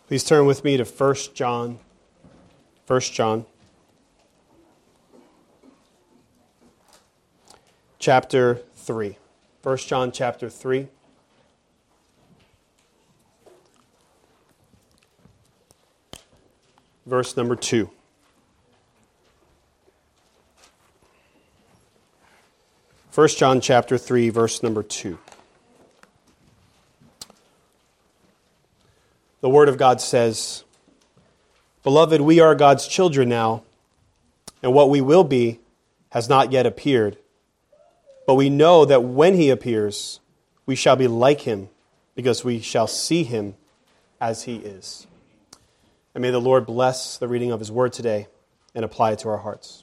Please turn with me to 1 John. 1 John. Chapter 3. 1 John chapter 3. Verse number 2. First John chapter 3, verse number 2. The Word of God says, "Beloved, we are God's children now, and what we will be has not yet appeared. But we know that when He appears, we shall be like Him, because we shall see Him as He is." And may the Lord bless the reading of His Word today and apply it to our hearts.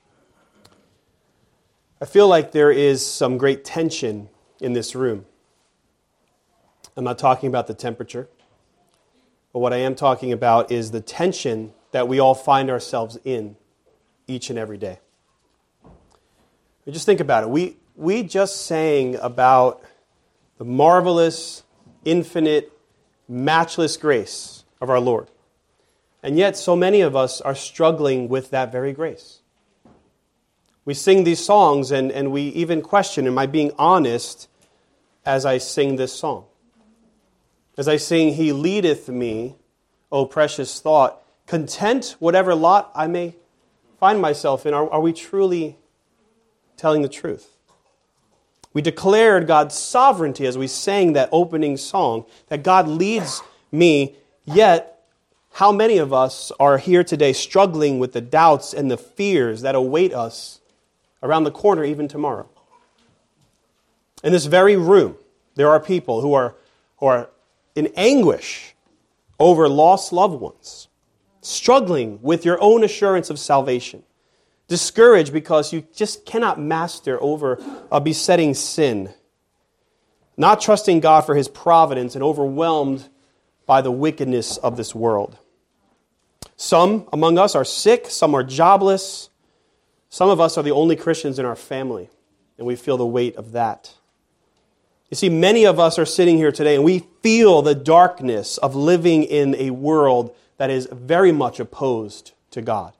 I feel like there is some great tension in this room. I'm not talking about the temperature. But what I am talking about is the tension that we all find ourselves in each and every day. Just think about it. We just sang about the marvelous, infinite, matchless grace of our Lord. And yet so many of us are struggling with that very grace. We sing these songs and we even question, am I being honest as I sing this song? As I sing, He leadeth me, O precious thought, content whatever lot I may find myself in. Are we truly telling the truth? We declared God's sovereignty as we sang that opening song, that God leads me, yet how many of us are here today struggling with the doubts and the fears that await us around the corner even tomorrow? In this very room, there are people who are in anguish over lost loved ones, struggling with your own assurance of salvation, discouraged because you just cannot master over a besetting sin, not trusting God for His providence and overwhelmed by the wickedness of this world. Some among us are sick, some are jobless, some of us are the only Christians in our family, and we feel the weight of that. You see, many of us are sitting here today and we feel the darkness of living in a world that is very much opposed to God.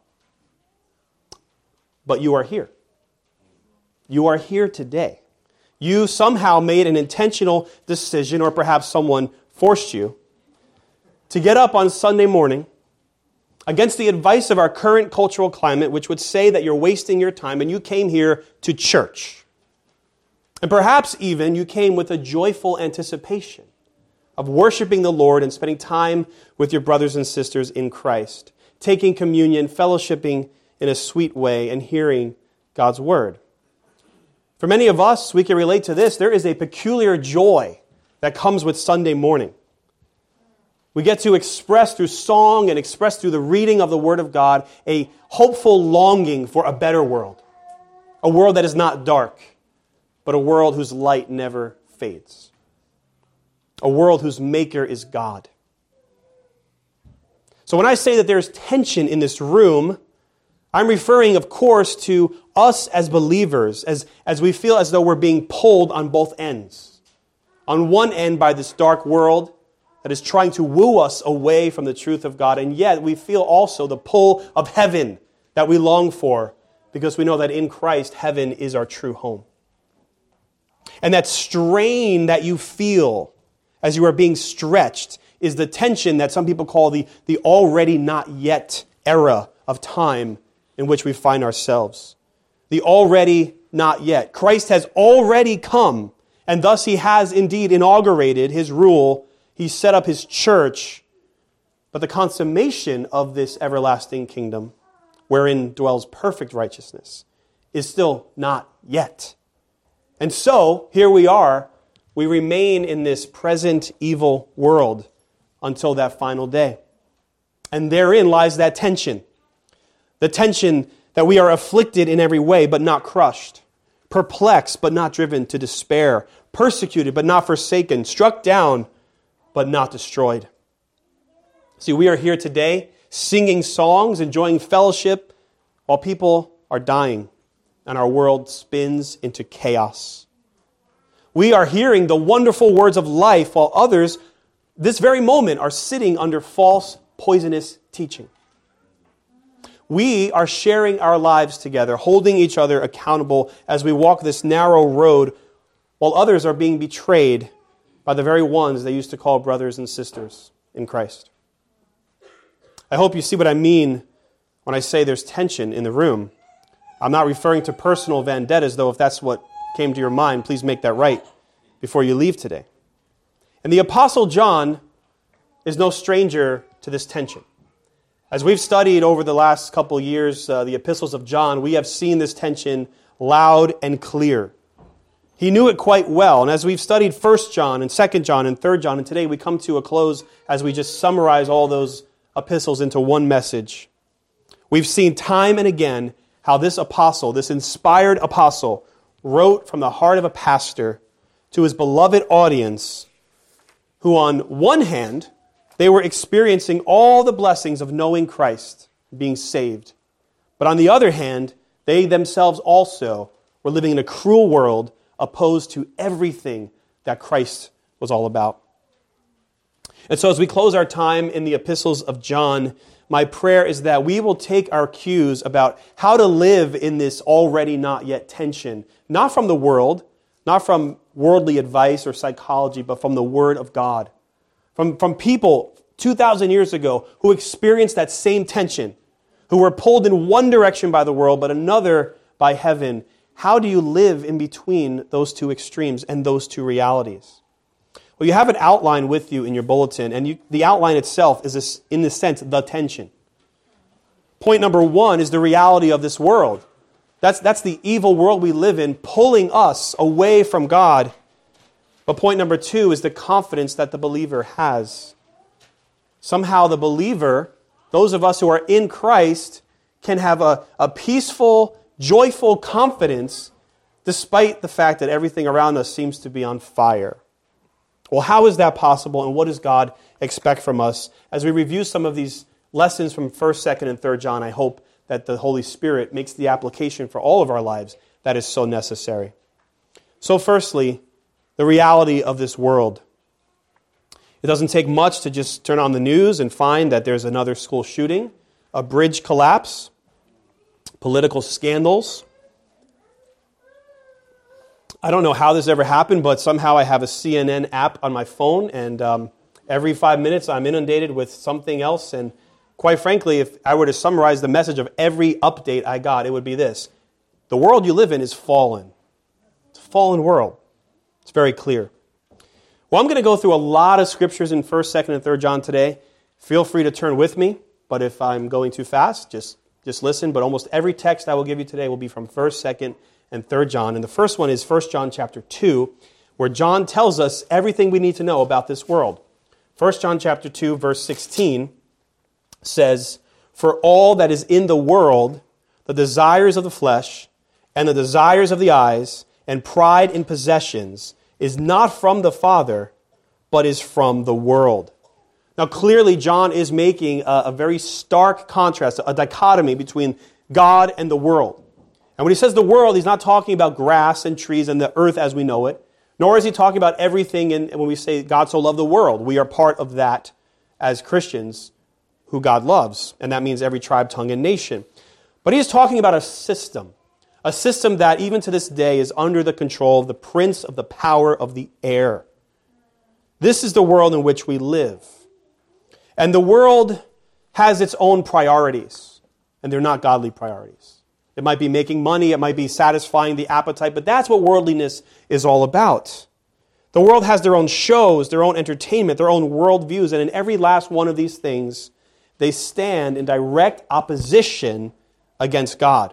But you are here. You are here today. You somehow made an intentional decision, or perhaps someone forced you, to get up on Sunday morning against the advice of our current cultural climate, which would say that you're wasting your time, and you came here to church. And perhaps even you came with a joyful anticipation of worshiping the Lord and spending time with your brothers and sisters in Christ, taking communion, fellowshipping in a sweet way, and hearing God's Word. For many of us, we can relate to this. There is a peculiar joy that comes with Sunday morning. We get to express through song and express through the reading of the Word of God a hopeful longing for a better world, a world that is not dark, but a world whose light never fades. A world whose maker is God. So when I say that there's tension in this room, I'm referring, of course, to us as believers, as we feel as though we're being pulled on both ends. On one end by this dark world that is trying to woo us away from the truth of God, and yet we feel also the pull of heaven that we long for, because we know that in Christ, heaven is our true home. And that strain that you feel as you are being stretched is the tension that some people call the already not yet era of time in which we find ourselves. The already not yet. Christ has already come, and thus He has indeed inaugurated His rule. He set up His church, but the consummation of this everlasting kingdom, wherein dwells perfect righteousness, is still not yet. And so, here we are, we remain in this present evil world until that final day. And therein lies that tension. The tension that we are afflicted in every way, but not crushed. Perplexed, but not driven to despair. Persecuted, but not forsaken. Struck down, but not destroyed. See, we are here today singing songs, enjoying fellowship, while people are dying and our world spins into chaos. We are hearing the wonderful words of life while others this very moment, are sitting under false, poisonous teaching. We are sharing our lives together, holding each other accountable as we walk this narrow road, while others are being betrayed by the very ones they used to call brothers and sisters in Christ. I hope you see what I mean when I say there's tension in the room. I'm not referring to personal vendettas, though if that's what came to your mind, please make that right before you leave today. And the Apostle John is no stranger to this tension. As we've studied over the last couple years the epistles of John, we have seen this tension loud and clear. He knew it quite well. And as we've studied 1 John and 2 John and 3 John, and today we come to a close as we just summarize all those epistles into one message. We've seen time and again how this apostle, this inspired apostle, wrote from the heart of a pastor to his beloved audience, who on one hand, they were experiencing all the blessings of knowing Christ, being saved. But on the other hand, they themselves also were living in a cruel world opposed to everything that Christ was all about. And so as we close our time in the epistles of John, my prayer is that we will take our cues about how to live in this already not yet tension, not from the world, not from worldly advice or psychology, but from the Word of God. From people 2,000 years ago who experienced that same tension, who were pulled in one direction by the world, but another by heaven. How do you live in between those two extremes and those two realities? Well, you have an outline with you in your bulletin, and the outline itself is, in a sense, the tension. Point number 1 is the reality of this world. That's the evil world we live in, pulling us away from God. But point number 2 is the confidence that the believer has. Somehow the believer, those of us who are in Christ, can have a peaceful, joyful confidence despite the fact that everything around us seems to be on fire. Well, how is that possible, and what does God expect from us? As we review some of these lessons from 1st, 2nd, and 3rd John, I hope that the Holy Spirit makes the application for all of our lives that is so necessary. So firstly, the reality of this world. It doesn't take much to just turn on the news and find that there's another school shooting, a bridge collapse, political scandals. I don't know how this ever happened, but somehow I have a CNN app on my phone, and every 5 minutes I'm inundated with something else. And quite frankly, if I were to summarize the message of every update I got, it would be this: the world you live in is fallen. It's a fallen world. It's very clear. Well, I'm going to go through a lot of scriptures in 1st, 2nd, and 3rd John today. Feel free to turn with me, but if I'm going too fast, just listen. But almost every text I will give you today will be from 1st, 2nd, and 3rd John. And the first one is 1 John chapter 2, where John tells us everything we need to know about this world. 1 John chapter 2, verse 16 says, "For all that is in the world, the desires of the flesh, and the desires of the eyes, and pride in possessions, is not from the Father, but is from the world." Now clearly John is making a very stark contrast, a dichotomy between God and the world. And when he says the world, he's not talking about grass and trees and the earth as we know it, nor is he talking about everything when we say God so loved the world. We are part of that as Christians who God loves, and that means every tribe, tongue, and nation. But he is talking about a system that even to this day is under the control of the prince of the power of the air. This is the world in which we live. And the world has its own priorities, and they're not godly priorities. It might be making money, it might be satisfying the appetite, but that's what worldliness is all about. The world has their own shows, their own entertainment, their own worldviews, and in every last one of these things, they stand in direct opposition against God.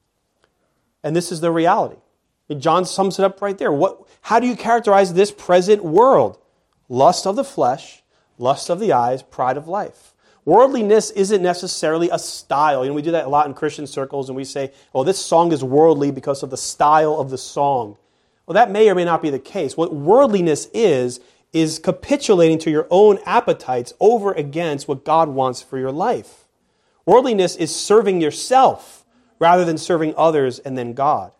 And this is the reality. And John sums it up right there. How do you characterize this present world? Lust of the flesh, lust of the eyes, pride of life. Worldliness isn't necessarily a style. We do that a lot in Christian circles, and we say, oh, this song is worldly because of the style of the song. Well, that may or may not be the case. What worldliness is capitulating to your own appetites over against what God wants for your life. Worldliness is serving yourself rather than serving others and then God.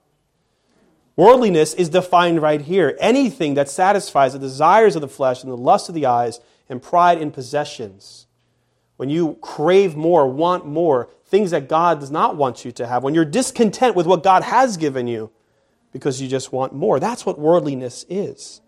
Worldliness is defined right here. Anything that satisfies the desires of the flesh and the lust of the eyes and pride in possessions, when you crave more, want more, things that God does not want you to have, when you're discontent with what God has given you because you just want more, that's what worldliness is.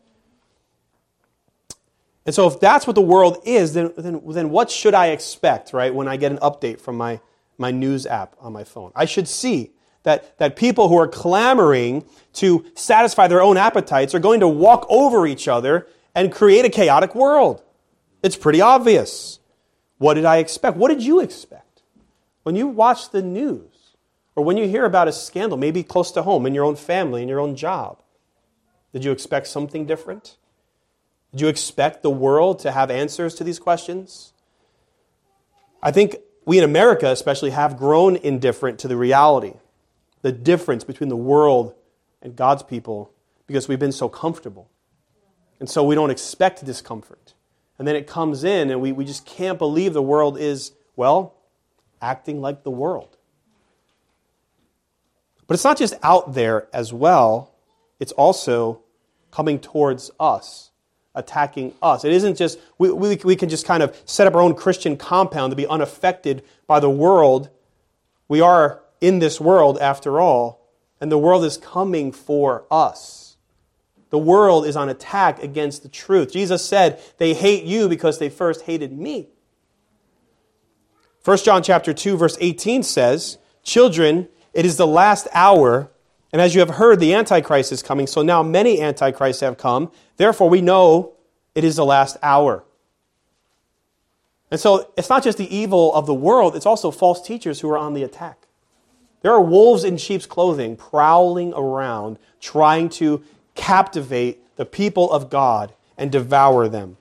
And so if that's what the world is, then what should I expect, right, when I get an update from my news app on my phone? I should see that people who are clamoring to satisfy their own appetites are going to walk over each other and create a chaotic world. It's pretty obvious. What did I expect? What did you expect? When you watch the news, or when you hear about a scandal, maybe close to home, in your own family, in your own job, did you expect something different? Did you expect the world to have answers to these questions? I think we in America especially have grown indifferent to the reality, the difference between the world and God's people, because we've been so comfortable. And so we don't expect discomfort. And then it comes in and we just can't believe the world is, well, acting like the world. But it's not just out there as well, it's also coming towards us, attacking us. It isn't just, we can just kind of set up our own Christian compound to be unaffected by the world. We are in this world after all, and the world is coming for us. The world is on attack against the truth. Jesus said, they hate you because they first hated me. 1 John chapter 2, verse 18 says, children, it is the last hour, and as you have heard, the Antichrist is coming, so now many Antichrists have come. Therefore, we know it is the last hour. And so it's not just the evil of the world, it's also false teachers who are on the attack. There are wolves in sheep's clothing prowling around, trying to captivate the people of God and devour them.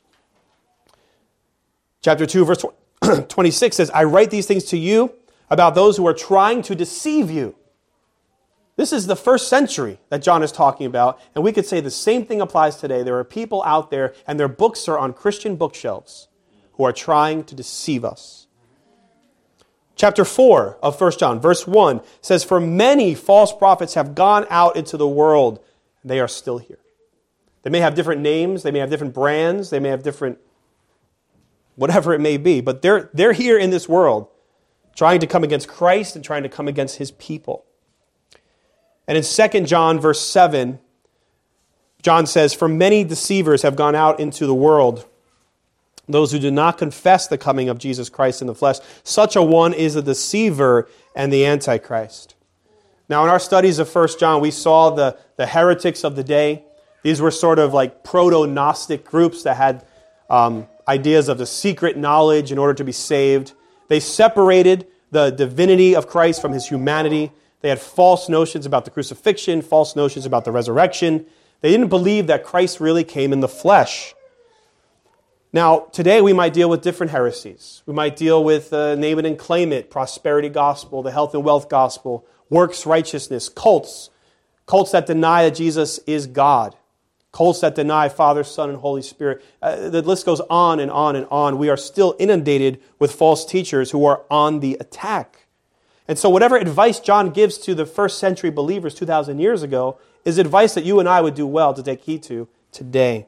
Chapter 2, verse 26 says, I write these things to you about those who are trying to deceive you. This is the first century that John is talking about, and we could say the same thing applies today. There are people out there, and their books are on Christian bookshelves, who are trying to deceive us. Chapter 4 of 1 John, verse 1 says, for many false prophets have gone out into the world, and they are still here. They may have different names, they may have different brands, they may have different whatever it may be, but they're here in this world, trying to come against Christ and trying to come against his people. And in 2 John verse 7, John says, for many deceivers have gone out into the world, those who do not confess the coming of Jesus Christ in the flesh. Such a one is a deceiver and the Antichrist. Now in our studies of 1 John, we saw the heretics of the day. These were sort of like proto-Gnostic groups that had ideas of the secret knowledge in order to be saved. They separated the divinity of Christ from his humanity. They had false notions about the crucifixion, false notions about the resurrection. They didn't believe that Christ really came in the flesh. Now, today we might deal with different heresies. We might deal with name it and claim it, prosperity gospel, the health and wealth gospel, works righteousness, cults that deny that Jesus is God, cults that deny Father, Son, and Holy Spirit. The list goes on and on and on. We are still inundated with false teachers who are on the attack. And so whatever advice John gives to the first century believers 2,000 years ago is advice that you and I would do well to take heed to today.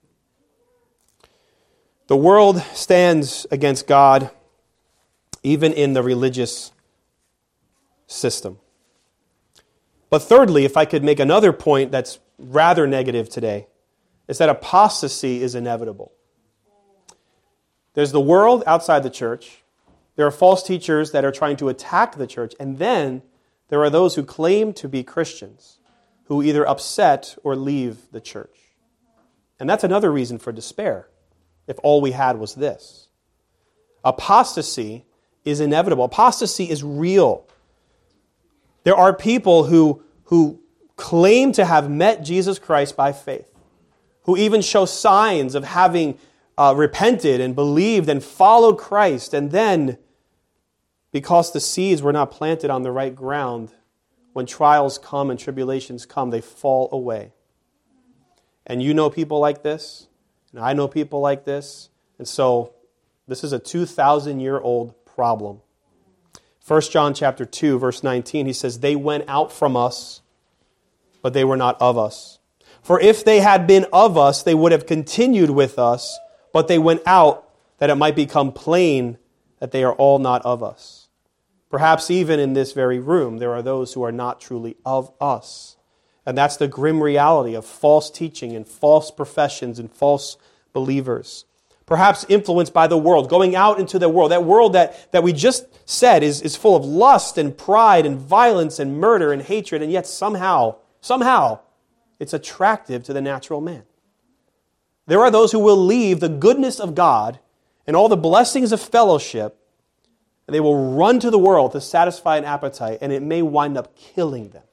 The world stands against God even in the religious system. But thirdly, if I could make another point that's rather negative today, is that apostasy is inevitable. There's the world outside the church. There are false teachers that are trying to attack the church. And then there are those who claim to be Christians who either upset or leave the church. And that's another reason for despair, if all we had was this. Apostasy is inevitable. Apostasy is real. There are people who claim to have met Jesus Christ by faith, who even show signs of having repented and believed and followed Christ, and then, because the seeds were not planted on the right ground, when trials come and tribulations come, they fall away. And you know people like this, and I know people like this, and so this is a 2,000-year-old problem. 1 John chapter 2, verse 19, he says, they went out from us, but they were not of us. For if they had been of us, they would have continued with us, but they went out that it might become plain that they are all not of us. Perhaps even in this very room, there are those who are not truly of us. And that's the grim reality of false teaching and false professions and false believers. Perhaps influenced by the world, going out into the world. That world that we just said is full of lust and pride and violence and murder and hatred, and yet somehow, it's attractive to the natural man. There are those who will leave the goodness of God and all the blessings of fellowship, and they will run to the world to satisfy an appetite, and it may wind up killing them.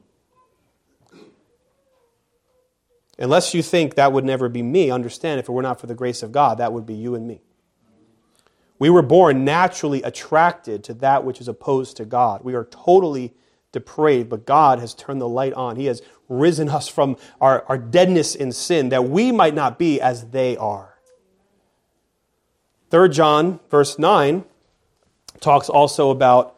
Unless you think that would never be me, understand if it were not for the grace of God, that would be you and me. We were born naturally attracted to that which is opposed to God. We are totally depraved, but God has turned the light on. He has risen us from our deadness in sin, that we might not be as they are. 3 John, verse 9, talks also about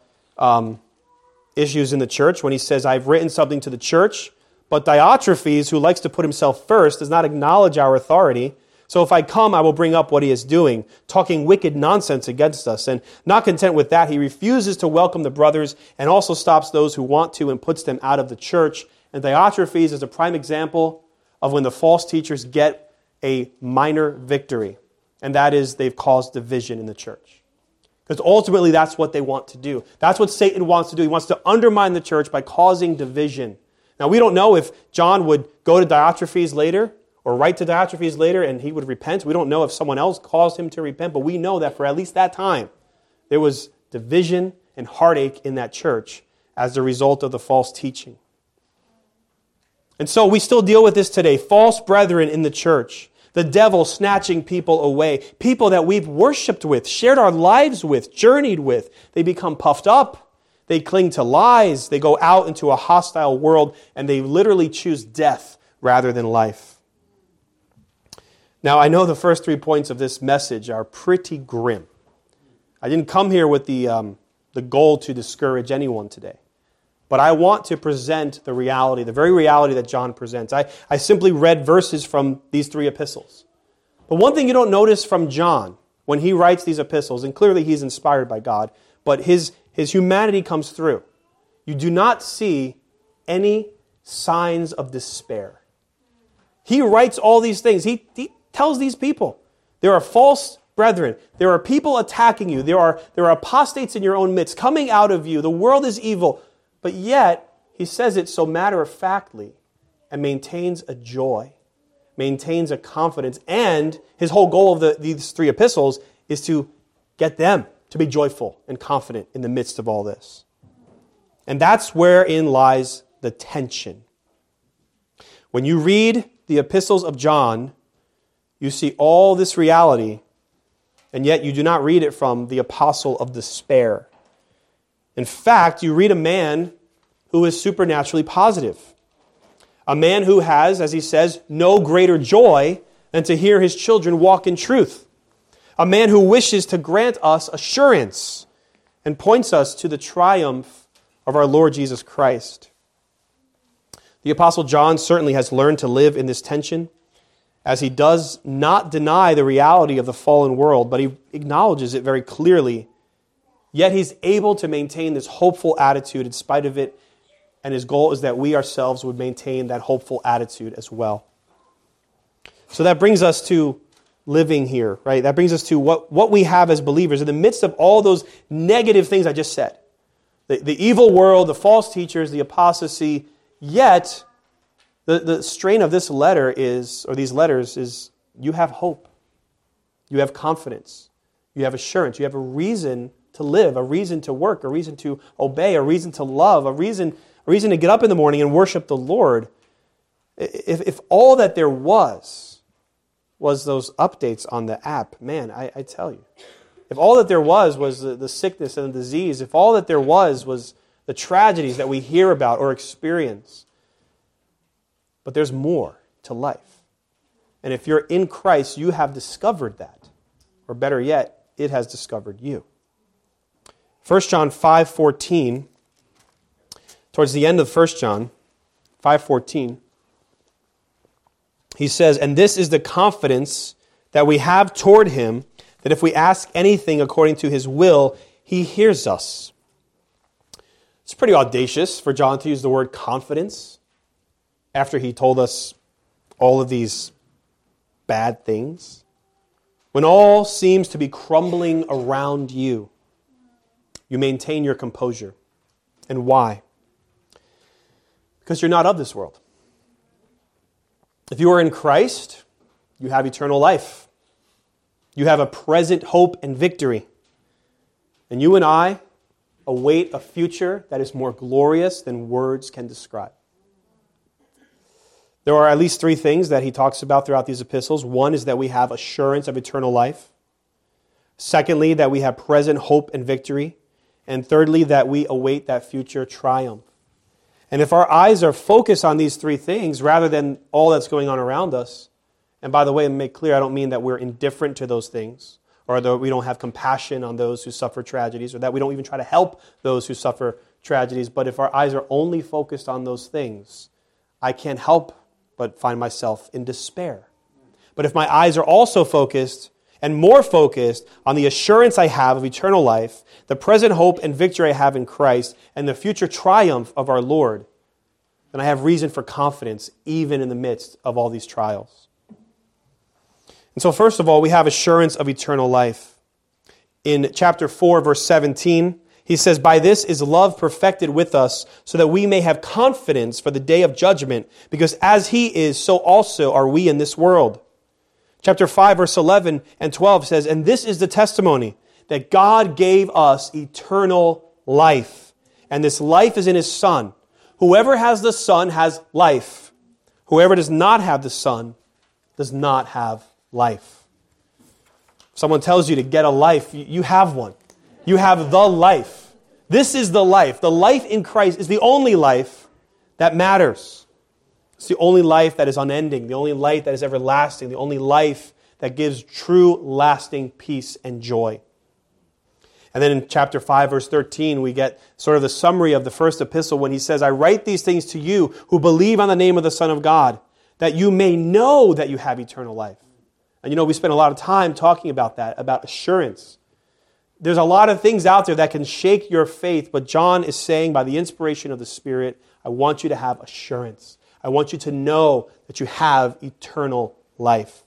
issues in the church when he says, I've written something to the church, but Diotrephes, who likes to put himself first, does not acknowledge our authority. So if I come, I will bring up what he is doing, talking wicked nonsense against us. And not content with that, he refuses to welcome the brothers and also stops those who want to and puts them out of the church. And Diotrephes is a prime example of when the false teachers get a minor victory. And that is they've caused division in the church. Because ultimately that's what they want to do. That's what Satan wants to do. He wants to undermine the church by causing division. Now, we don't know if John would go to Diotrephes later or write to Diotrephes later and he would repent. We don't know if someone else caused him to repent, but we know that for at least that time, there was division and heartache in that church as a result of the false teaching. And so we still deal with this today. False brethren in the church. The devil snatching people away. People that we've worshiped with, shared our lives with, journeyed with. They become puffed up. They cling to lies. They go out into a hostile world and they literally choose death rather than life. Now, I know the first 3 points of this message are pretty grim. I didn't come here with the goal to discourage anyone today. But I want to present the reality, the very reality that John presents. I simply read verses from these 3 epistles. But one thing you don't notice from John when he writes these epistles, and clearly he's inspired by God, but his humanity comes through. You do not see any signs of despair. He writes all these things. He tells these people, there are false brethren. There are people attacking you. There are apostates in your own midst coming out of you. The world is evil. But yet, he says it so matter-of-factly and maintains a joy, maintains a confidence. And his whole goal of these 3 epistles is to get them to be joyful and confident in the midst of all this. And that's wherein lies the tension. When you read the epistles of John, you see all this reality, and yet you do not read it from the apostle of despair. In fact, you read a man who is supernaturally positive. A man who has, as he says, no greater joy than to hear his children walk in truth. A man who wishes to grant us assurance and points us to the triumph of our Lord Jesus Christ. The Apostle John certainly has learned to live in this tension, as he does not deny the reality of the fallen world, but he acknowledges it very clearly. Yet he's able to maintain this hopeful attitude in spite of it, and his goal is that we ourselves would maintain that hopeful attitude as well. So that brings us to living here, right? That brings us to what we have as believers in the midst of all those negative things I just said. The evil world, the false teachers, the apostasy. Yet, the strain of this letter is, or these letters is, you have hope. You have confidence. You have assurance. You have a reason to live, a reason to work, a reason to obey, a reason to love, a reason to get up in the morning and worship the Lord. If all that there was those updates on the app, man, I tell you. If all that there was the sickness and the disease, if all that there was the tragedies that we hear about or experience, but there's more to life. And if you're in Christ, you have discovered that. Or better yet, it has discovered you. 1 John 5:14, towards the end of 1 John 5:14, he says, "And this is the confidence that we have toward him, that if we ask anything according to his will, he hears us. It's pretty audacious for John to use the word confidence after he told us all of these bad things. When all seems to be crumbling around you, you maintain your composure. And why? Because you're not of this world. If you are in Christ, you have eternal life. You have a present hope and victory. And you and I await a future that is more glorious than words can describe. There are at least three things that he talks about throughout these epistles. One is that we have assurance of eternal life. Secondly, that we have present hope and victory. And thirdly, that we await that future triumph. And if our eyes are focused on these three things rather than all that's going on around us, and by the way, to make clear, I don't mean that we're indifferent to those things, or that we don't have compassion on those who suffer tragedies, or that we don't even try to help those who suffer tragedies. But if our eyes are only focused on those things, I can't help but find myself in despair. But if my eyes are also focused, and more focused, on the assurance I have of eternal life, the present hope and victory I have in Christ, and the future triumph of our Lord, then I have reason for confidence even in the midst of all these trials. And so first of all, we have assurance of eternal life. In chapter 4, verse 17, he says, "By this is love perfected with us, so that we may have confidence for the day of judgment, because as he is, so also are we in this world." Chapter 5, verse 11 and 12 says, "And this is the testimony, that God gave us eternal life, and this life is in his Son. Whoever has the Son has life. Whoever does not have the Son does not have life." If someone tells you to get a life, you have one. You have the life. This is the life. The life in Christ is the only life that matters. It's the only life that is unending, the only life that is everlasting, the only life that gives true, lasting peace and joy. And then in chapter 5, verse 13, we get sort of the summary of the first epistle when he says, "I write these things to you who believe on the name of the Son of God, that you may know that you have eternal life." And we spend a lot of time talking about that, about assurance. There's a lot of things out there that can shake your faith, but John is saying by the inspiration of the Spirit, I want you to have assurance. I want you to know that you have eternal life.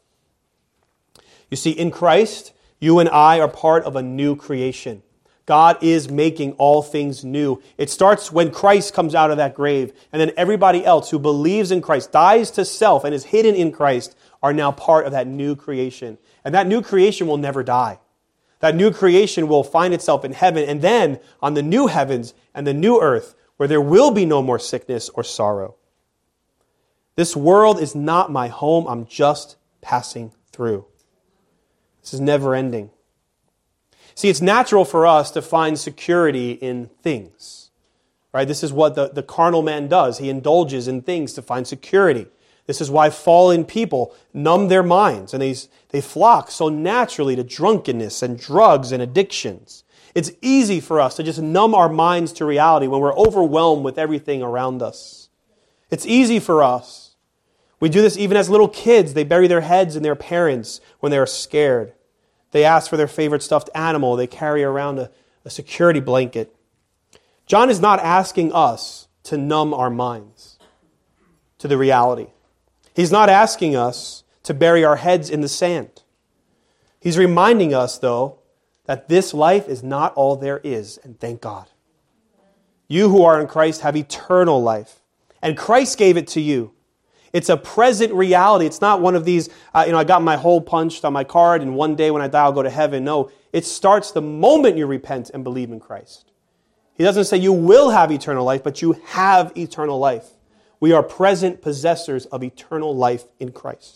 You see, in Christ, you and I are part of a new creation. God is making all things new. It starts when Christ comes out of that grave, and then everybody else who believes in Christ, dies to self, and is hidden in Christ, are now part of that new creation. And that new creation will never die. That new creation will find itself in heaven, and then on the new heavens and the new earth, where there will be no more sickness or sorrow. This world is not my home. I'm just passing through. This is never ending. See, it's natural for us to find security in things. Right? This is what the carnal man does. He indulges in things to find security. This is why fallen people numb their minds, and they flock so naturally to drunkenness and drugs and addictions. It's easy for us to just numb our minds to reality when we're overwhelmed with everything around us. It's easy for us. We do this even as little kids. They bury their heads in their parents when they are scared. They ask for their favorite stuffed animal. They carry around a security blanket. John is not asking us to numb our minds to the reality. He's not asking us to bury our heads in the sand. He's reminding us, though, that this life is not all there is, and thank God. You who are in Christ have eternal life, and Christ gave it to you. It's a present reality. It's not one of these, I got my hole punched on my card, and one day when I die, I'll go to heaven. No, it starts the moment you repent and believe in Christ. He doesn't say you will have eternal life, but you have eternal life. We are present possessors of eternal life in Christ.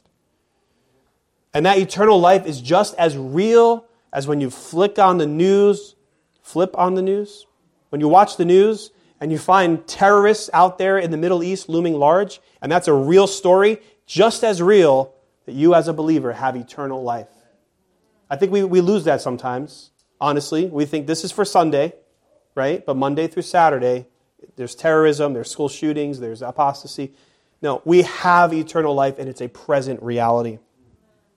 And that eternal life is just as real as when you flip on the news, when you watch the news and you find terrorists out there in the Middle East looming large, and that's a real story, just as real that you as a believer have eternal life. I think we lose that sometimes, honestly. We think this is for Sunday, right? But Monday through Saturday, there's terrorism, there's school shootings, there's apostasy. No, we have eternal life, and it's a present reality.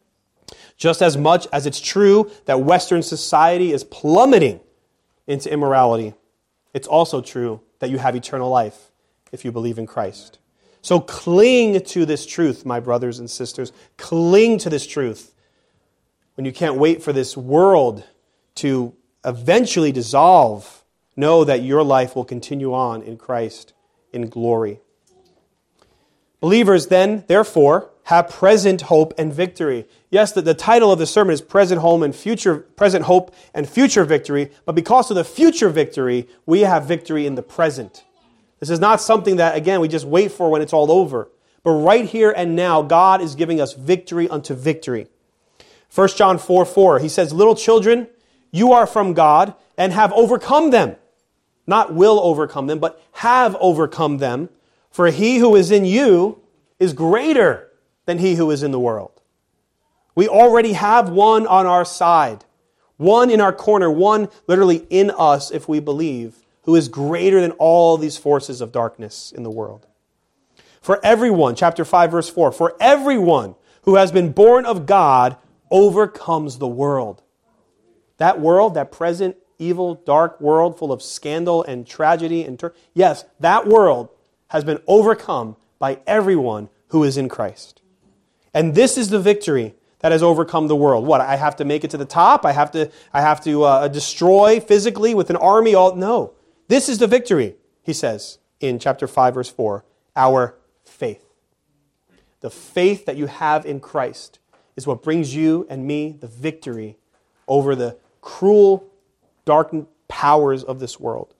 Just as much as it's true that Western society is plummeting into immorality, it's also true that you have eternal life if you believe in Christ. So cling to this truth, my brothers and sisters. Cling to this truth. When you can't wait for this world to eventually dissolve, know that your life will continue on in Christ in glory. Believers then, therefore, have present hope and victory. Yes, the title of the sermon is present hope and future victory, but because of the future victory, we have victory in the present. This is not something that, again, we just wait for when it's all over. But right here and now, God is giving us victory unto victory. 1 John 4:4, he says, "Little children, you are from God and have overcome them." Not will overcome them, but have overcome them. For he who is in you is greater than he who is in the world. We already have one on our side, one in our corner, one literally in us if we believe, who is greater than all these forces of darkness in the world. For everyone, chapter 5, verse 4, for everyone who has been born of God overcomes the world. That world, that present, evil, dark world full of scandal and tragedy and yes, that world has been overcome by everyone who is in Christ. And this is the victory that has overcome the world. What, I have to make it to the top? I have to destroy physically with an army? No. This is the victory, he says in chapter 5, verse 4, our faith. The faith that you have in Christ is what brings you and me the victory over the cruel, darkened powers of this world.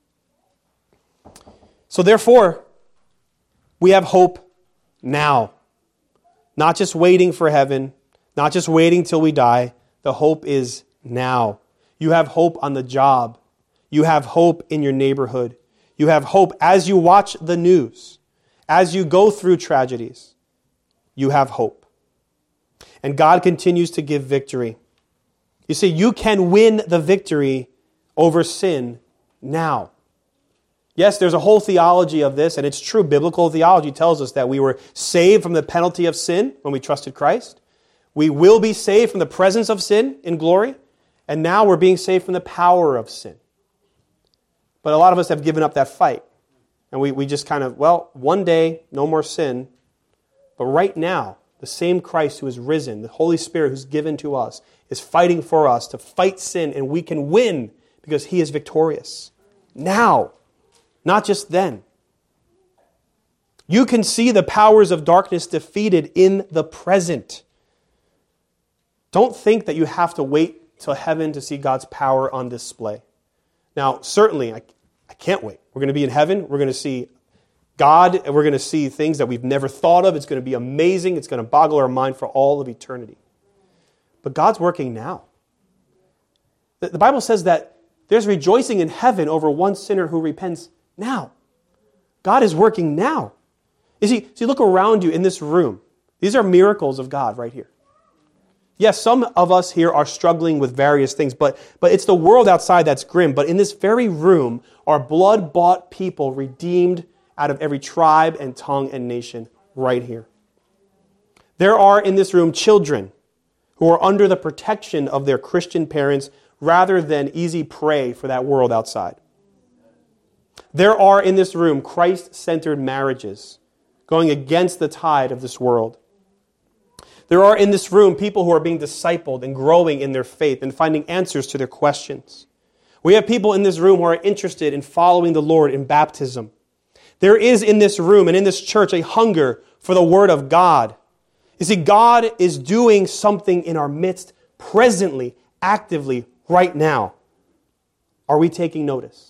So therefore, we have hope now. Not just waiting for heaven, not just waiting till we die. The hope is now. You have hope on the job. You have hope in your neighborhood. You have hope as you watch the news, as you go through tragedies. You have hope. And God continues to give victory. You see, you can win the victory over sin now. Yes, there's a whole theology of this, and it's true. Biblical theology tells us that we were saved from the penalty of sin when we trusted Christ. We will be saved from the presence of sin in glory, and now we're being saved from the power of sin. But a lot of us have given up that fight, and we just kind of, one day, no more sin. But right now, the same Christ who is risen, the Holy Spirit who's given to us, is fighting for us to fight sin, and we can win because He is victorious. Now, not just then. You can see the powers of darkness defeated in the present. Don't think that you have to wait till heaven to see God's power on display. Now, certainly, I can't wait. We're going to be in heaven. We're going to see God, and we're going to see things that we've never thought of. It's going to be amazing. It's going to boggle our mind for all of eternity. But God's working now. The Bible says that there's rejoicing in heaven over one sinner who repents now. God is working now. You see, look around you in this room. These are miracles of God right here. Yes, some of us here are struggling with various things, but it's the world outside that's grim. But in this very room are blood-bought people redeemed out of every tribe and tongue and nation right here. There are in this room children who are under the protection of their Christian parents rather than easy prey for that world outside. There are in this room Christ-centered marriages going against the tide of this world. There are in this room people who are being discipled and growing in their faith and finding answers to their questions. We have people in this room who are interested in following the Lord in baptism. There is in this room and in this church a hunger for the Word of God. You see, God is doing something in our midst presently, actively, right now. Are we taking notice?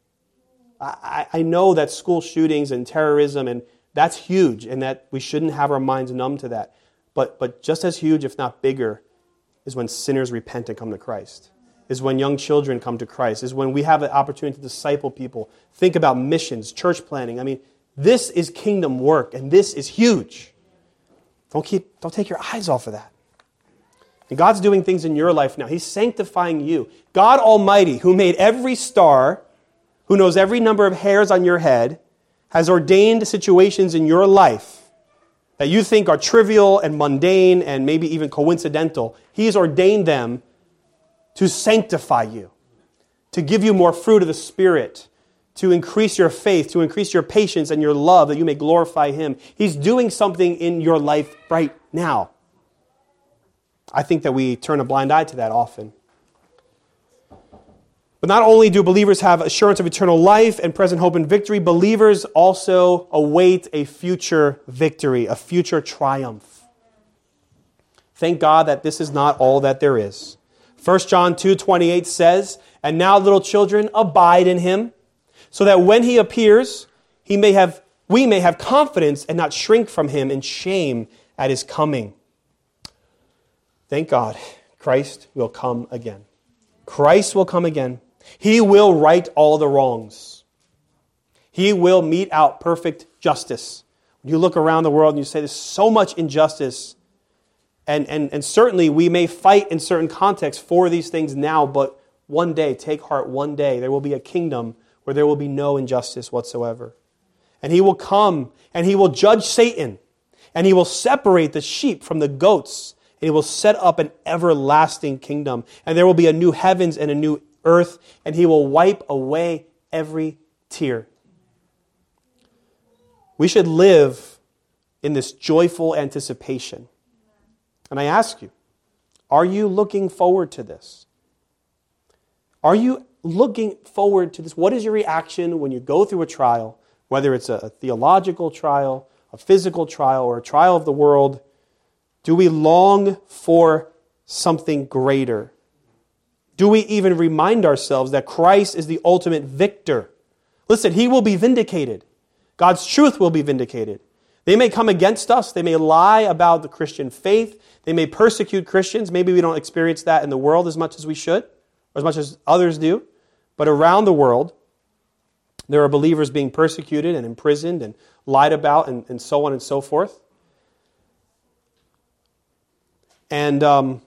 I know that school shootings and terrorism, and that's huge, and that we shouldn't have our minds numb to that. But just as huge, if not bigger, is when sinners repent and come to Christ. Is when young children come to Christ. Is when we have an opportunity to disciple people. Think about missions, church planning. I mean, this is kingdom work, and this is huge. Don't take your eyes off of that. And God's doing things in your life now. He's sanctifying you. God Almighty, who made every star, who knows every number of hairs on your head, has ordained situations in your life that you think are trivial and mundane and maybe even coincidental, He has ordained them to sanctify you, to give you more fruit of the Spirit, to increase your faith, to increase your patience and your love, that you may glorify Him. He's doing something in your life right now. I think that we turn a blind eye to that often. But not only do believers have assurance of eternal life and present hope and victory, believers also await a future victory, a future triumph. Thank God that this is not all that there is. 1 John 2:28 says, "And now, little children, abide in Him, so that when He appears, we may have confidence and not shrink from Him in shame at His coming." Thank God, Christ will come again. Christ will come again. He will right all the wrongs. He will mete out perfect justice. When you look around the world and you say there's so much injustice, and certainly we may fight in certain contexts for these things now, but one day, take heart, one day, there will be a kingdom where there will be no injustice whatsoever. And He will come and He will judge Satan, and He will separate the sheep from the goats, and He will set up an everlasting kingdom. And there will be a new heavens and a new earth, and He will wipe away every tear. We should live in this joyful anticipation. And I ask you, are you looking forward to this? Are you looking forward to this? What is your reaction when you go through a trial, whether it's a theological trial, a physical trial, or a trial of the world? Do we long for something greater? Do we even remind ourselves that Christ is the ultimate victor? Listen, He will be vindicated. God's truth will be vindicated. They may come against us. They may lie about the Christian faith. They may persecute Christians. Maybe we don't experience that in the world as much as we should, or as much as others do. But around the world, there are believers being persecuted and imprisoned and lied about and so on and so forth. And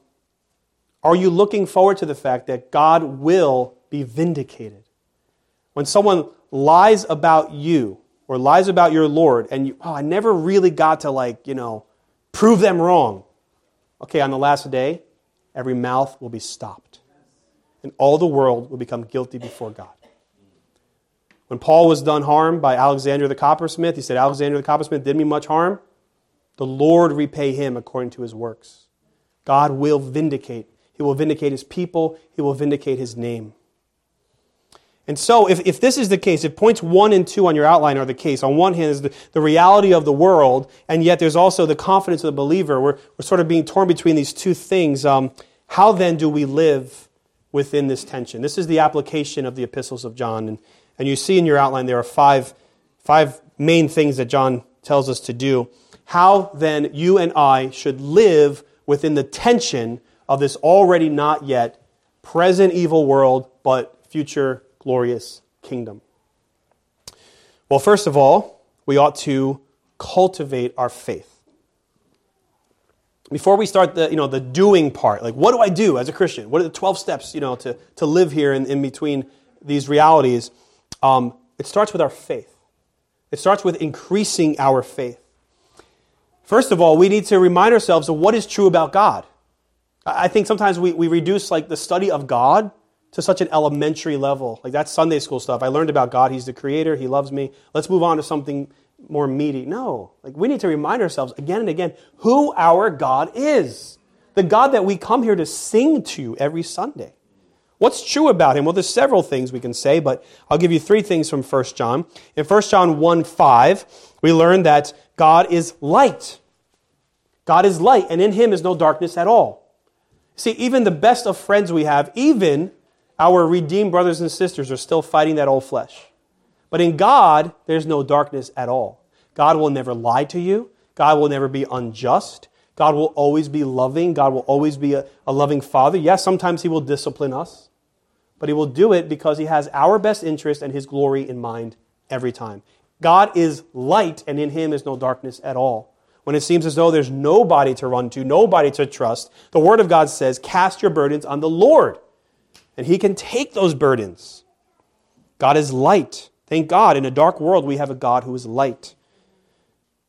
are you looking forward to the fact that God will be vindicated? When someone lies about you or lies about your Lord and you, I never really got to prove them wrong. Okay, on the last day, every mouth will be stopped. And all the world will become guilty before God. When Paul was done harm by Alexander the coppersmith, he said, Alexander the coppersmith did me much harm. The Lord repay him according to his works. God will vindicate. He will vindicate His people. He will vindicate His name. And so, if this is the case, if points 1 and 2 on your outline are the case, on one hand is the reality of the world, and yet there's also the confidence of the believer. We're sort of being torn between these two things. How then do we live within this tension? This is the application of the epistles of John. And you see in your outline there are five main things that John tells us to do. How then you and I should live within the tension of this already not yet present evil world, but future glorious kingdom. Well, first of all, we ought to cultivate our faith. Before we start the doing part, like what do I do as a Christian? What are the 12 steps, to live here in between these realities? It starts with our faith. It starts with increasing our faith. First of all, we need to remind ourselves of what is true about God. I think sometimes we reduce the study of God to such an elementary level. Like that's Sunday school stuff. I learned about God. He's the creator. He loves me. Let's move on to something more meaty. No, we need to remind ourselves again and again who our God is. The God that we come here to sing to every Sunday. What's true about Him? Well, there's several things we can say, but I'll give you 3 things from 1 John. In 1 John 1:5, we learn that God is light. God is light, and in Him is no darkness at all. See, even the best of friends we have, even our redeemed brothers and sisters are still fighting that old flesh. But in God, there's no darkness at all. God will never lie to you. God will never be unjust. God will always be loving. God will always be a loving Father. Yes, sometimes He will discipline us, but He will do it because He has our best interest and His glory in mind every time. God is light, and in Him is no darkness at all. When it seems as though there's nobody to run to, nobody to trust, the Word of God says, cast your burdens on the Lord, and He can take those burdens. God is light. Thank God, in a dark world, we have a God who is light.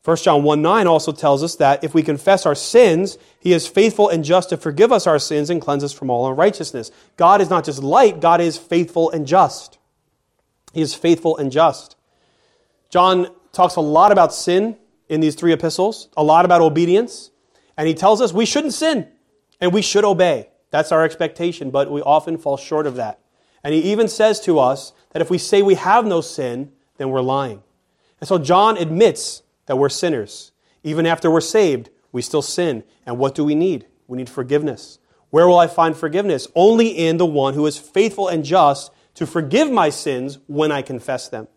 1 John 1:9 also tells us that if we confess our sins, He is faithful and just to forgive us our sins and cleanse us from all unrighteousness. God is not just light, God is faithful and just. He is faithful and just. John talks a lot about sin in these 3 epistles, a lot about obedience, and he tells us we shouldn't sin and we should obey. That's our expectation, but we often fall short of that. And he even says to us that if we say we have no sin, then we're lying. And so John admits that we're sinners. Even after we're saved, we still sin. And what do we need? We need forgiveness. Where will I find forgiveness? Only in the one who is faithful and just to forgive my sins when I confess them.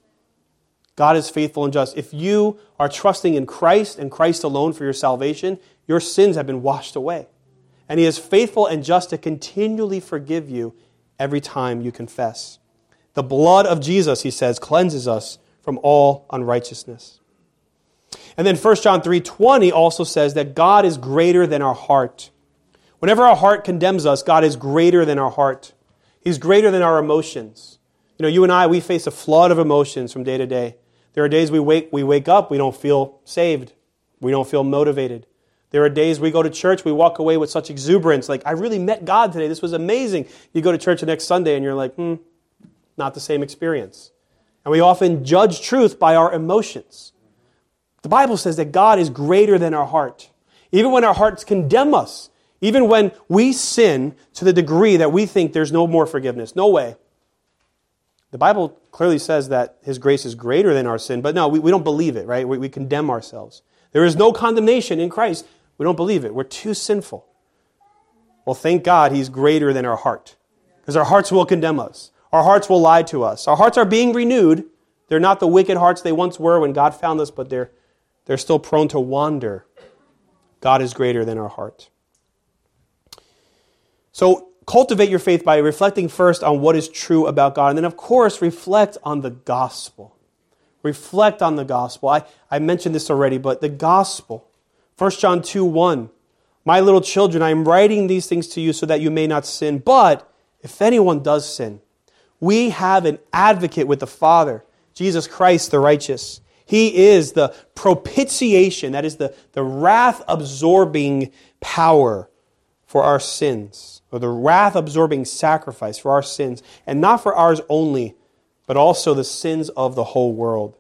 God is faithful and just. If you are trusting in Christ and Christ alone for your salvation, your sins have been washed away. And He is faithful and just to continually forgive you every time you confess. The blood of Jesus, he says, cleanses us from all unrighteousness. And then 1 John 3:20 also says that God is greater than our heart. Whenever our heart condemns us, God is greater than our heart. He's greater than our emotions. You know, you and I, we face a flood of emotions from day to day. There are days we wake up, we don't feel saved. We don't feel motivated. There are days we go to church, we walk away with such exuberance, like, I really met God today, this was amazing. You go to church the next Sunday and you're like, not the same experience. And we often judge truth by our emotions. The Bible says that God is greater than our heart. Even when our hearts condemn us, even when we sin to the degree that we think there's no more forgiveness, no way. The Bible clearly says that His grace is greater than our sin, but no, we don't believe it, right? We condemn ourselves. There is no condemnation in Christ. We don't believe it. We're too sinful. Well, thank God He's greater than our heart, because our hearts will condemn us. Our hearts will lie to us. Our hearts are being renewed. They're not the wicked hearts they once were when God found us, but they're still prone to wander. God is greater than our heart. So cultivate your faith by reflecting first on what is true about God. And then, of course, reflect on the gospel. Reflect on the gospel. I mentioned this already, but the gospel. 1 John 2:1. My little children, I am writing these things to you so that you may not sin. But if anyone does sin, we have an advocate with the Father, Jesus Christ the righteous. He is the propitiation, that is the wrath-absorbing power for our sins, or the wrath-absorbing sacrifice for our sins, and not for ours only, but also the sins of the whole world.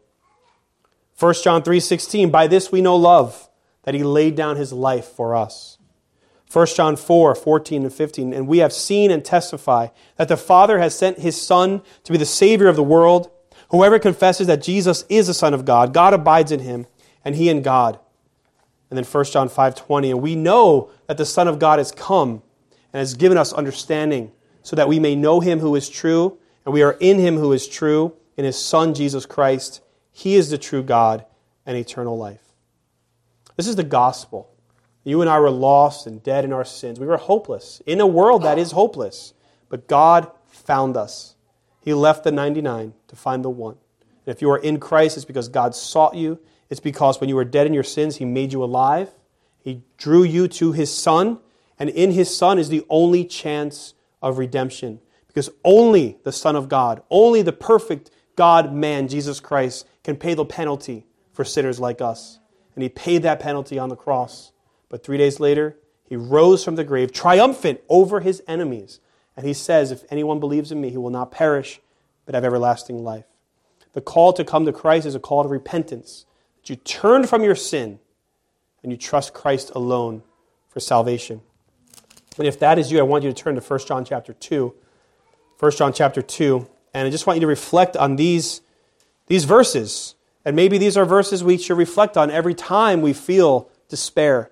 1 John 3:16, by this we know love, that He laid down His life for us. 1 John 4:14 and 15, and we have seen and testify that the Father has sent His Son to be the Savior of the world. Whoever confesses that Jesus is the Son of God, God abides in Him, and He in God. And then 1 John 5:20, and we know that the Son of God has come and has given us understanding so that we may know Him who is true, and we are in Him who is true, in His Son Jesus Christ. He is the true God and eternal life. This is the gospel. You and I were lost and dead in our sins. We were hopeless in a world that is hopeless. But God found us. He left the 99 to find the one. And if you are in Christ, it's because God sought you. It's because when you were dead in your sins, He made you alive. He drew you to His Son. And in His Son is the only chance of redemption. Because only the Son of God, only the perfect God-man, Jesus Christ, can pay the penalty for sinners like us. And He paid that penalty on the cross. But 3 days later, He rose from the grave, triumphant over His enemies. And He says, if anyone believes in Me, he will not perish, but have everlasting life. The call to come to Christ is a call to repentance. That you turn from your sin and you trust Christ alone for salvation. And if that is you, I want you to turn to 1 John chapter 2. 1 John chapter 2. And I just want you to reflect on these verses. And maybe these are verses we should reflect on every time we feel despair.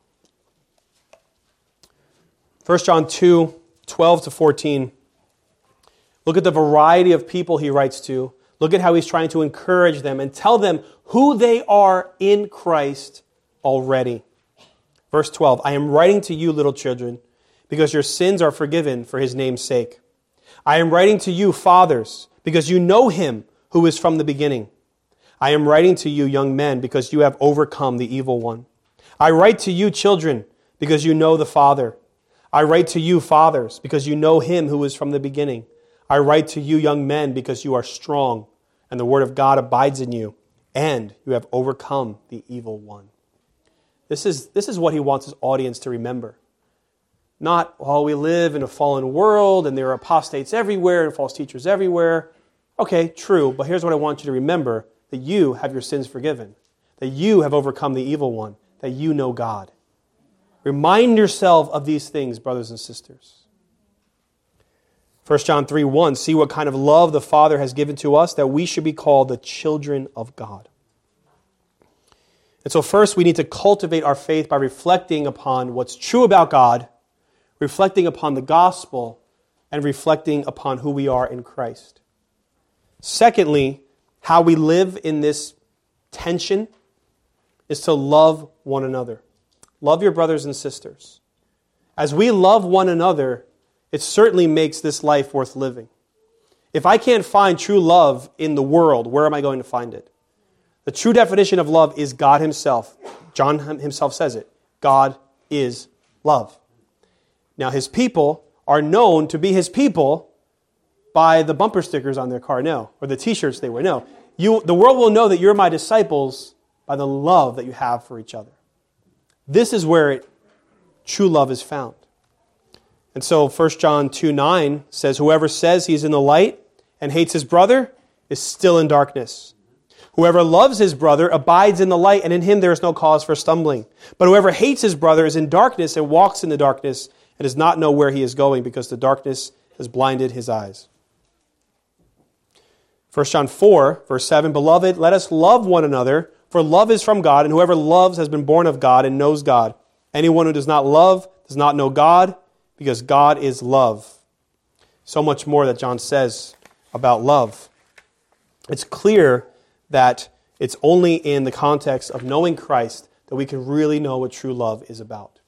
1 John 2, 12 to 14. Look at the variety of people he writes to. Look at how he's trying to encourage them and tell them who they are in Christ already. Verse 12, I am writing to you, little children, because your sins are forgiven for His name's sake. I am writing to you, fathers, because you know Him who is from the beginning. I am writing to you, young men, because you have overcome the evil one. I write to you, children, because you know the Father. I write to you, fathers, because you know Him who is from the beginning. I write to you, young men, because you are strong, and the word of God abides in you, and you have overcome the evil one. This is what he wants his audience to remember. Not, oh, we live in a fallen world and there are apostates everywhere and false teachers everywhere. Okay, true, but here's what I want you to remember, that you have your sins forgiven, that you have overcome the evil one, that you know God. Remind yourself of these things, brothers and sisters. 1 John 3:1, see what kind of love the Father has given to us, that we should be called the children of God. And so first we need to cultivate our faith by reflecting upon what's true about God, reflecting upon the gospel, and reflecting upon who we are in Christ. Secondly, how we live in this tension is to love one another. Love your brothers and sisters. As we love one another, it certainly makes this life worth living. If I can't find true love in the world, where am I going to find it? The true definition of love is God himself. John himself says it. God is love. Now, his people are known to be his people by the bumper stickers on their car, no, or the t-shirts they wear, no. The world will know that you're my disciples by the love that you have for each other. This is where true love is found. And so 1 John 2:9 says, whoever says he's in the light and hates his brother is still in darkness. Whoever loves his brother abides in the light, and in him there is no cause for stumbling. But whoever hates his brother is in darkness and walks in the darkness and does not know where he is going, because the darkness has blinded his eyes. 1 John 4, verse 7, beloved, let us love one another, for love is from God, and whoever loves has been born of God and knows God. Anyone who does not love does not know God, because God is love. So much more that John says about love. It's clear that it's only in the context of knowing Christ that we can really know what true love is about.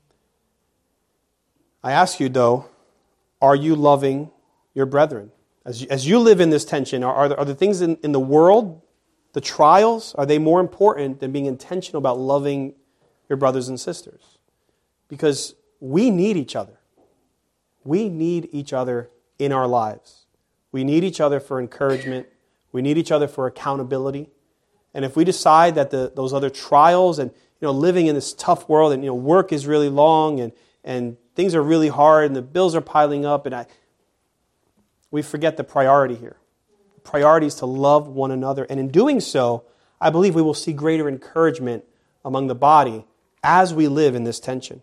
I ask you, though, are you loving your brethren? As you live in this tension, are the things in the world, the trials, are they more important than being intentional about loving your brothers and sisters? Because we need each other. We need each other in our lives. We need each other for encouragement. We need each other for accountability. And if we decide that those other trials and living in this tough world and work is really long and things are really hard and the bills are piling up and we forget the priority here. The priority is to love one another. And in doing so, I believe we will see greater encouragement among the body as we live in this tension.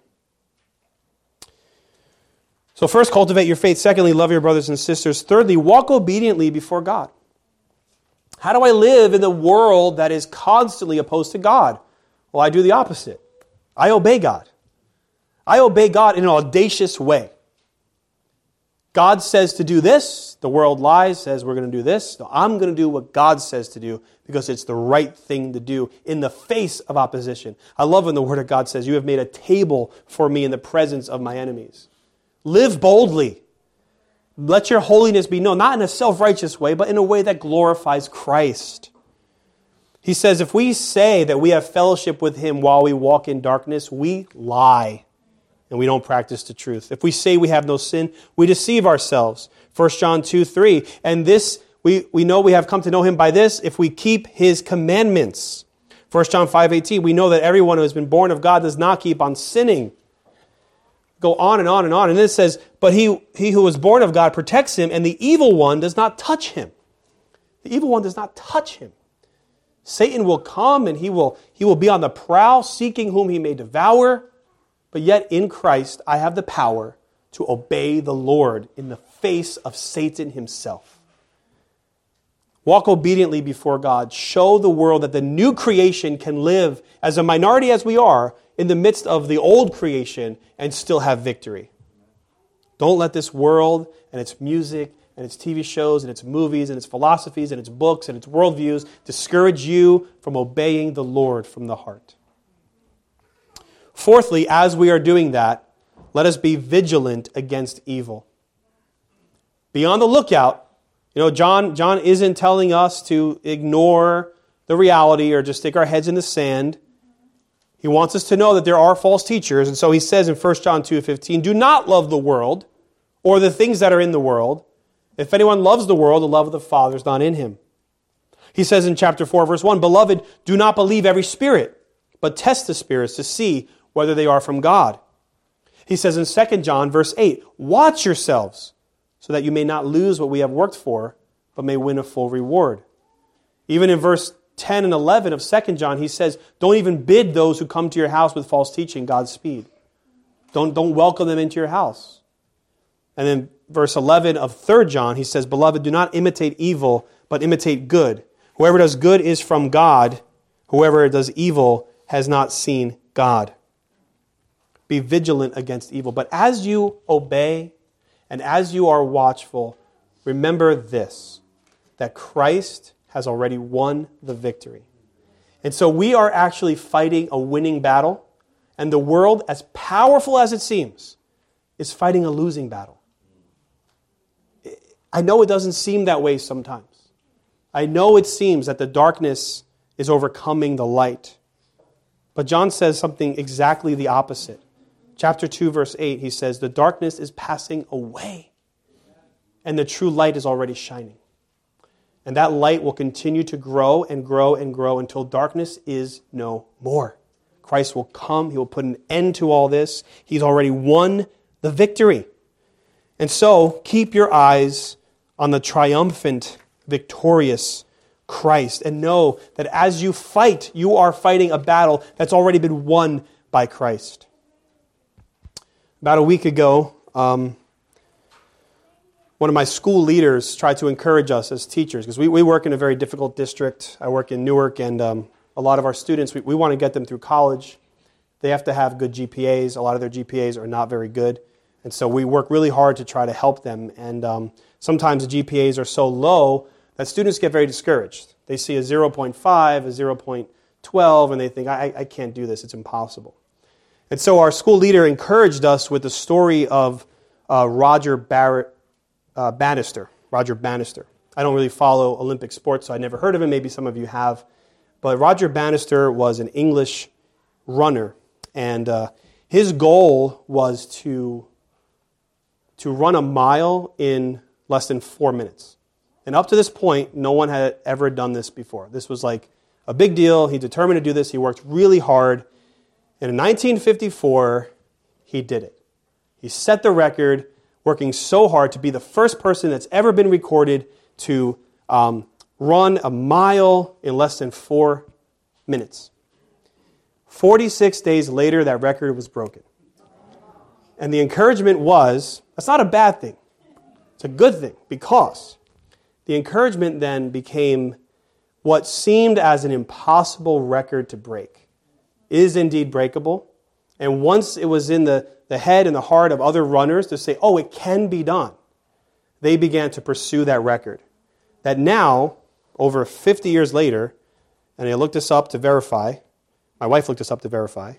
So first, cultivate your faith. Secondly, love your brothers and sisters. Thirdly, walk obediently before God. How do I live in the world that is constantly opposed to God? Well, I do the opposite. I obey God. I obey God in an audacious way. God says to do this. The world lies, says we're going to do this. So I'm going to do what God says to do because it's the right thing to do in the face of opposition. I love when the Word of God says, you have made a table for me in the presence of my enemies. Live boldly. Let your holiness be known, not in a self-righteous way, but in a way that glorifies Christ. He says, if we say that we have fellowship with Him while we walk in darkness, we lie and we don't practice the truth. If we say we have no sin, we deceive ourselves. 1 John 2:3, and this we know we have come to know Him by this, if we keep His commandments. 1 John 5:18, we know that everyone who has been born of God does not keep on sinning. Go on and on and on. And then it says, but he who was born of God protects him, and the evil one does not touch him. The evil one does not touch him. Satan will come and he will be on the prowl, seeking whom he may devour. But yet in Christ, I have the power to obey the Lord in the face of Satan himself. Walk obediently before God. Show the world that the new creation can live as a minority as we are in the midst of the old creation and still have victory. Don't let this world and its music and its TV shows and its movies and its philosophies and its books and its worldviews discourage you from obeying the Lord from the heart. Fourthly, as we are doing that, let us be vigilant against evil. Be on the lookout. John isn't telling us to ignore the reality or just stick our heads in the sand. He wants us to know that there are false teachers. And so he says in 1 John 2:15, do not love the world or the things that are in the world. If anyone loves the world, the love of the Father is not in him. He says in chapter 4, verse 1, "Beloved, do not believe every spirit, but test the spirits to see whether they are from God." He says in 2 John, verse 8, "Watch yourselves, so that you may not lose what we have worked for, but may win a full reward." Even in verse 10 and 11 of 2 John, he says, "Don't even bid those who come to your house with false teaching Godspeed." Don't welcome them into your house. And then verse 11 of 3 John, he says, "Beloved, do not imitate evil, but imitate good. Whoever does good is from God. Whoever does evil has not seen God." Be vigilant against evil. But as you obey and as you are watchful, remember this, that Christ has already won the victory. And so we are actually fighting a winning battle, and the world, as powerful as it seems, is fighting a losing battle. I know it doesn't seem that way sometimes. I know it seems that the darkness is overcoming the light. But John says something exactly the opposite. Chapter 2, verse 8, he says, "The darkness is passing away, and the true light is already shining." And that light will continue to grow and grow and grow until darkness is no more. Christ will come. He will put an end to all this. He's already won the victory. And so, keep your eyes on the triumphant, victorious Christ, and know that as you fight, you are fighting a battle that's already been won by Christ. About a week ago, one of my school leaders tried to encourage us as teachers, because we work in a very difficult district. I work in Newark, and a lot of our students, we want to get them through college. They have to have good GPAs. A lot of their GPAs are not very good. And so we work really hard to try to help them. And sometimes the GPAs are so low that students get very discouraged. They see a 0.5, a 0.12, and they think, I can't do this. It's impossible. And so our school leader encouraged us with the story of Roger Bannister. Roger Bannister. I don't really follow Olympic sports, so I never heard of him. Maybe some of you have. But Roger Bannister was an English runner, and his goal was to run a mile in less than 4 minutes. And up to this point, no one had ever done this before. This was like a big deal. He determined to do this. He worked really hard. And in 1954, he did it. He set the record, working so hard to be the first person that's ever been recorded to run a mile in less than 4 minutes. 46 days later, that record was broken. And the encouragement was, that's not a bad thing. It's a good thing, because the encouragement then became what seemed as an impossible record to break is indeed breakable. And once it was in the head and the heart of other runners to say, oh, it can be done, they began to pursue that record. That now, over 50 years later, and I looked this up to verify, my wife looked this up to verify,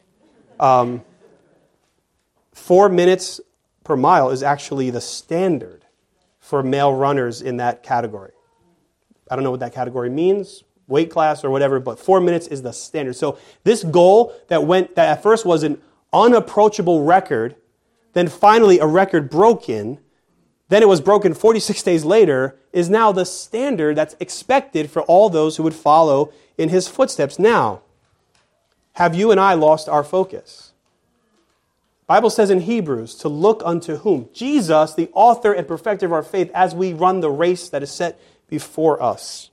4 minutes per mile is actually the standard for male runners in that category. I don't know what that category means, weight class or whatever, but 4 minutes is the standard. So this goal that at first was an unapproachable record, then finally a record broken, then it was broken 46 days later, is now the standard that's expected for all those who would follow in his footsteps. Now, have you and I lost our focus? The Bible says in Hebrews to look unto whom? Jesus, the author and perfecter of our faith, as we run the race that is set before us.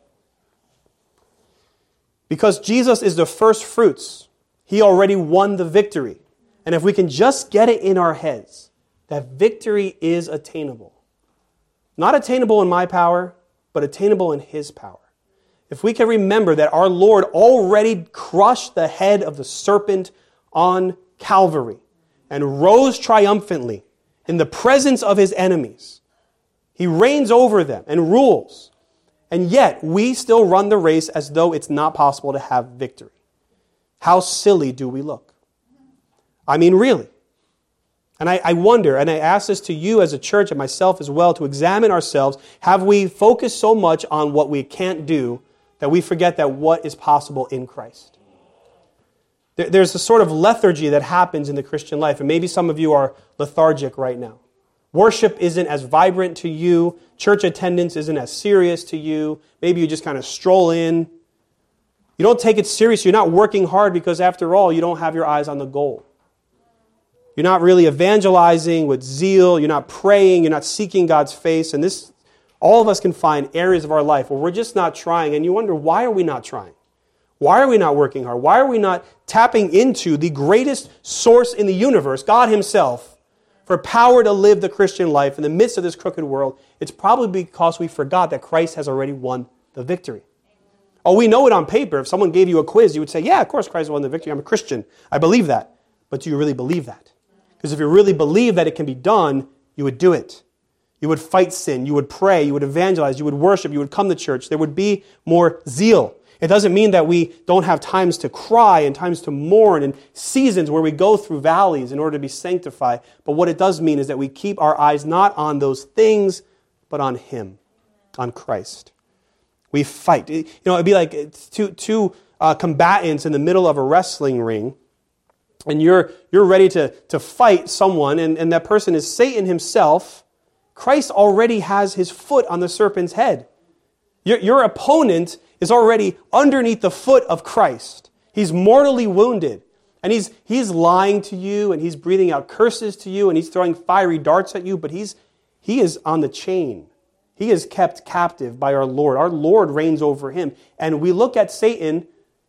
Because Jesus is the first fruits, he already won the victory. And if we can just get it in our heads that victory is attainable. Not attainable in my power, but attainable in his power. If we can remember that our Lord already crushed the head of the serpent on Calvary and rose triumphantly in the presence of his enemies. He reigns over them and rules. And yet, we still run the race as though it's not possible to have victory. How silly do we look? I mean, really. And I wonder, and I ask this to you as a church and myself as well, to examine ourselves. Have we focused so much on what we can't do that we forget that what is possible in Christ? There's a sort of lethargy that happens in the Christian life, and maybe some of you are lethargic right now. Worship isn't as vibrant to you. Church attendance isn't as serious to you. Maybe you just kind of stroll in. You don't take it serious. You're not working hard because, after all, you don't have your eyes on the goal. You're not really evangelizing with zeal. You're not praying. You're not seeking God's face. And this, all of us can find areas of our life where we're just not trying. And you wonder, why are we not trying? Why are we not working hard? Why are we not tapping into the greatest source in the universe, God Himself, for power to live the Christian life in the midst of this crooked world? It's probably because we forgot that Christ has already won the victory. Oh, we know it on paper. If someone gave you a quiz, you would say, yeah, of course Christ won the victory. I'm a Christian. I believe that. But do you really believe that? Because if you really believe that it can be done, you would do it. You would fight sin. You would pray. You would evangelize. You would worship. You would come to church. There would be more zeal. It doesn't mean that we don't have times to cry and times to mourn and seasons where we go through valleys in order to be sanctified. But what it does mean is that we keep our eyes not on those things, but on Him, on Christ. We fight. You know, it'd be like two combatants in the middle of a wrestling ring, and you're ready to fight someone, and that person is Satan himself. Christ already has his foot on the serpent's head. Your opponent is already underneath the foot of Christ. He's mortally wounded, and he's lying to you, and he's breathing out curses to you, and he's throwing fiery darts at you, but he is on the chain. He is kept captive by our Lord. Our Lord reigns over him. And we look at Satan,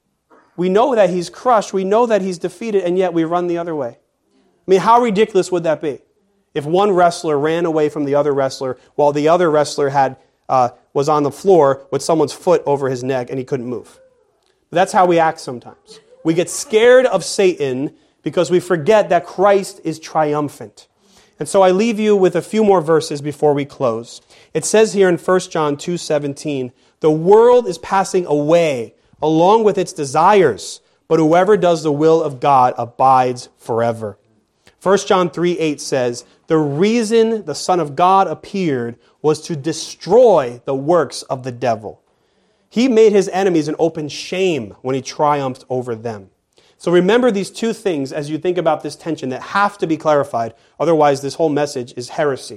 we know that he's crushed, we know that he's defeated, and yet we run the other way. I mean, how ridiculous would that be? If one wrestler ran away from the other wrestler while the other wrestler was on the floor with someone's foot over his neck and he couldn't move. That's how we act sometimes. We get scared of Satan because we forget that Christ is triumphant. And so I leave you with a few more verses before we close. It says here in 1 John 2:17, the world is passing away along with its desires, but whoever does the will of God abides forever. 1 John 3:8 says, the reason the Son of God appeared was to destroy the works of the devil. He made his enemies an open shame when he triumphed over them. So remember these two things as you think about this tension that have to be clarified. Otherwise, this whole message is heresy.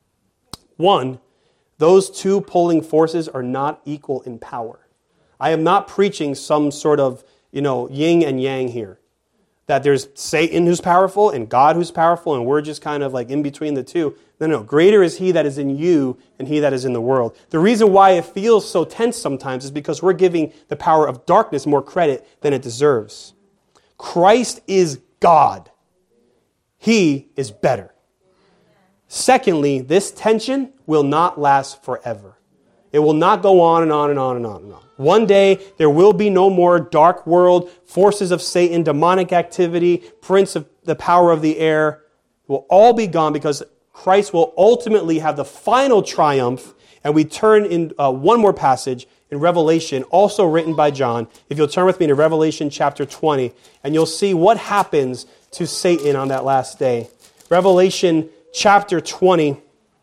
One, those two pulling forces are not equal in power. I am not preaching some sort of, yin and yang here. That there's Satan who's powerful and God who's powerful and we're just kind of like in between the two. No. Greater is He that is in you than he that is in the world. The reason why it feels so tense sometimes is because we're giving the power of darkness more credit than it deserves. Christ is God. He is better. Secondly, this tension will not last forever. It will not go on and on and on and on and on. One day, there will be no more dark world, forces of Satan, demonic activity, prince of the power of the air. It will all be gone because Christ will ultimately have the final triumph. And we turn in one more passage in Revelation, also written by John. If you'll turn with me to Revelation chapter 20, and you'll see what happens to Satan on that last day. Revelation chapter 20.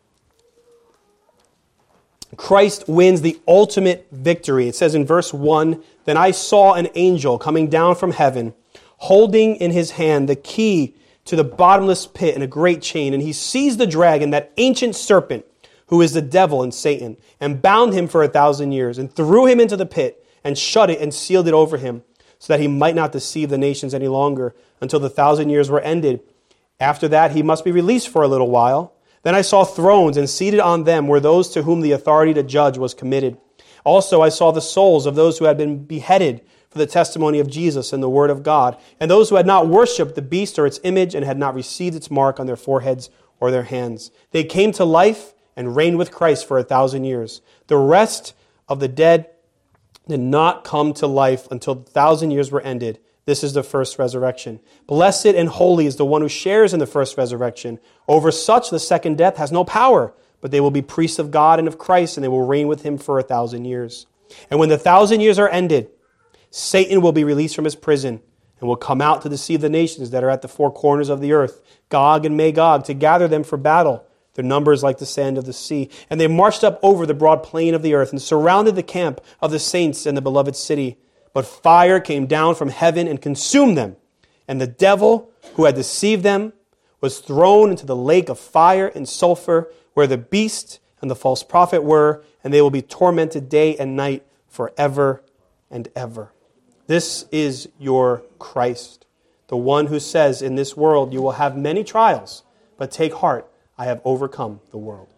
Christ wins the ultimate victory. It says in verse 1, then I saw an angel coming down from heaven, holding in his hand the key to the bottomless pit and a great chain. And he seized the dragon, that ancient serpent, who is the devil and Satan, and bound him for 1,000 years, and threw him into the pit, and shut it and sealed it over him, so that he might not deceive the nations any longer, until the 1,000 years were ended. After that he must be released for a little while. Then I saw thrones, and seated on them were those to whom the authority to judge was committed. Also I saw the souls of those who had been beheaded for the testimony of Jesus and the word of God, and those who had not worshipped the beast or its image, and had not received its mark on their foreheads or their hands. They came to life and reigned with Christ for 1,000 years. The rest of the dead did not come to life until the 1,000 years were ended. This is the first resurrection. Blessed and holy is the one who shares in the first resurrection. Over such the second death has no power, but they will be priests of God and of Christ, and they will reign with him for 1,000 years. And when the 1,000 years are ended, Satan will be released from his prison and will come out to deceive the nations that are at the four corners of the earth, Gog and Magog, to gather them for battle. Their number is like the sand of the sea. And they marched up over the broad plain of the earth and surrounded the camp of the saints and the beloved city. But fire came down from heaven and consumed them. And the devil who had deceived them was thrown into the lake of fire and sulfur, where the beast and the false prophet were, and they will be tormented day and night forever and ever. This is your Christ, the one who says, in this world you will have many trials, but take heart, I have overcome the world.